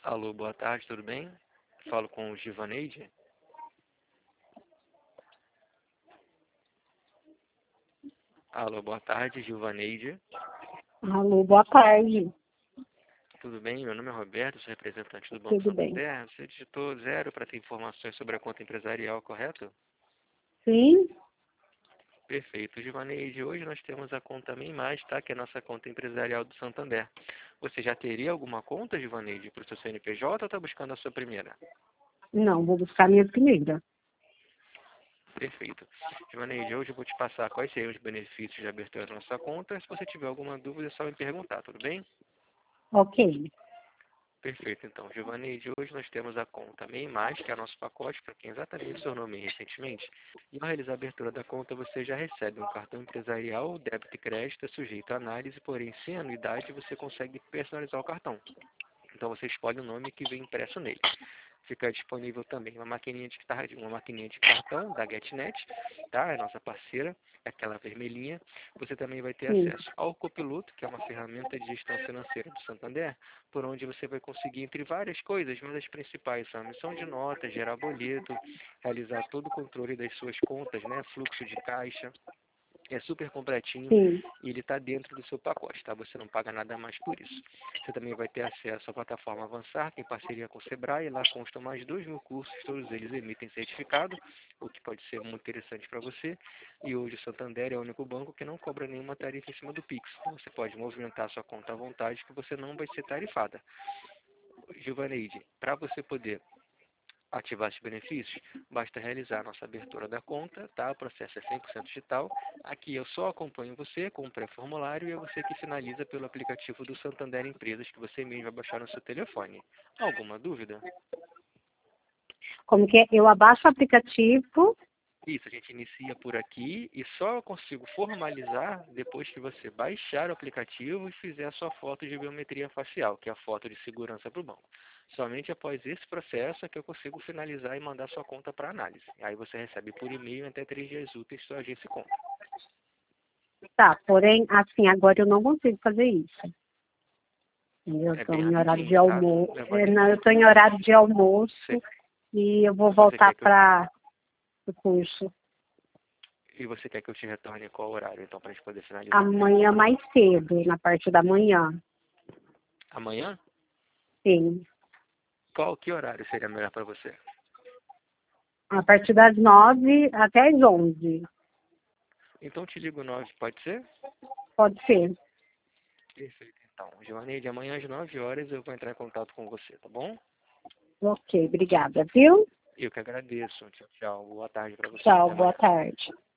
Alô, boa tarde, tudo bem? Falo com o Givaneide. Alô, boa tarde, Givaneide. Alô, boa tarde. Tudo bem? Meu nome é Roberto, sou representante do Banco Tudo bem? Santander. Você digitou 0 para ter informações sobre a conta empresarial, correto? Sim? Perfeito, Givaneide. Hoje nós temos a conta MEI+, tá? Que é a nossa conta empresarial do Santander. Você já teria alguma conta, Givaneide, para o seu CNPJ ou está buscando a sua primeira? Não, vou buscar minha primeira. Perfeito. Givaneide, hoje eu vou te passar quais seriam os benefícios de abertura da nossa conta. Se você tiver alguma dúvida, é só me perguntar, tudo bem? Ok. Perfeito, então, Givaneide, hoje nós temos a conta MEI+, que é o nosso pacote para quem exatamente se tornou MEI recentemente. E ao realizar a abertura da conta, você já recebe um cartão empresarial, débito e crédito, é sujeito à análise, porém, sem anuidade, você consegue personalizar o cartão. Então, você escolhe o nome que vem impresso nele. Fica disponível também uma maquininha de cartão da GetNet, tá? É nossa parceira, é aquela vermelhinha. Você também vai ter Sim. acesso ao Copiloto, que é uma ferramenta de gestão financeira do Santander, por onde você vai conseguir, entre várias coisas, mas as principais são a emissão de notas, gerar boleto, realizar todo o controle das suas contas, né? Fluxo de caixa. É super completinho Sim. e ele está dentro do seu pacote, tá? Você não paga nada mais por isso. Você também vai ter acesso à plataforma Avançar, que em parceria com o Sebrae. Lá constam mais 2.000 cursos, todos eles emitem certificado, o que pode ser muito interessante para você. E hoje o Santander é o único banco que não cobra nenhuma tarifa em cima do Pix. Então você pode movimentar sua conta à vontade, que você não vai ser tarifada. Givaneide, para você poder ativar esses benefícios, basta realizar a nossa abertura da conta, tá? O processo é 100% digital. Aqui eu só acompanho você com o pré-formulário e é você que finaliza pelo aplicativo do Santander Empresas que você mesmo vai baixar no seu telefone. Alguma dúvida? Como que é? Eu abaixo o aplicativo. Isso, a gente inicia por aqui e só eu consigo formalizar depois que você baixar o aplicativo e fizer a sua foto de biometria facial, que é a foto de segurança para o banco. Somente após esse processo é que eu consigo finalizar e mandar sua conta para análise. Aí você recebe por e-mail até 3 dias úteis sua agência e conta. Tá, porém, assim, agora eu não consigo fazer isso. Eu É estou bem em horário de rapidinho, tá? Não almoço. leva nem Não, eu 5 estou em minutos. horário de almoço Você, e eu vou você voltar quer que eu, para o curso e você quer que eu te retorne em qual horário, então, para a gente poder finalizar? amanhã mais cedo, na parte da manhã. Amanhã? Sim. Que horário seria melhor para você? A partir das 9 até as 11. Então te ligo 9, pode ser? Pode ser. Perfeito. Então, Joaneide, amanhã às 9 horas eu vou entrar em contato com você, tá bom? Ok, obrigada, viu? Eu que agradeço. Tchau, tchau. Boa tarde para você. Tchau, Até boa amanhã. tarde.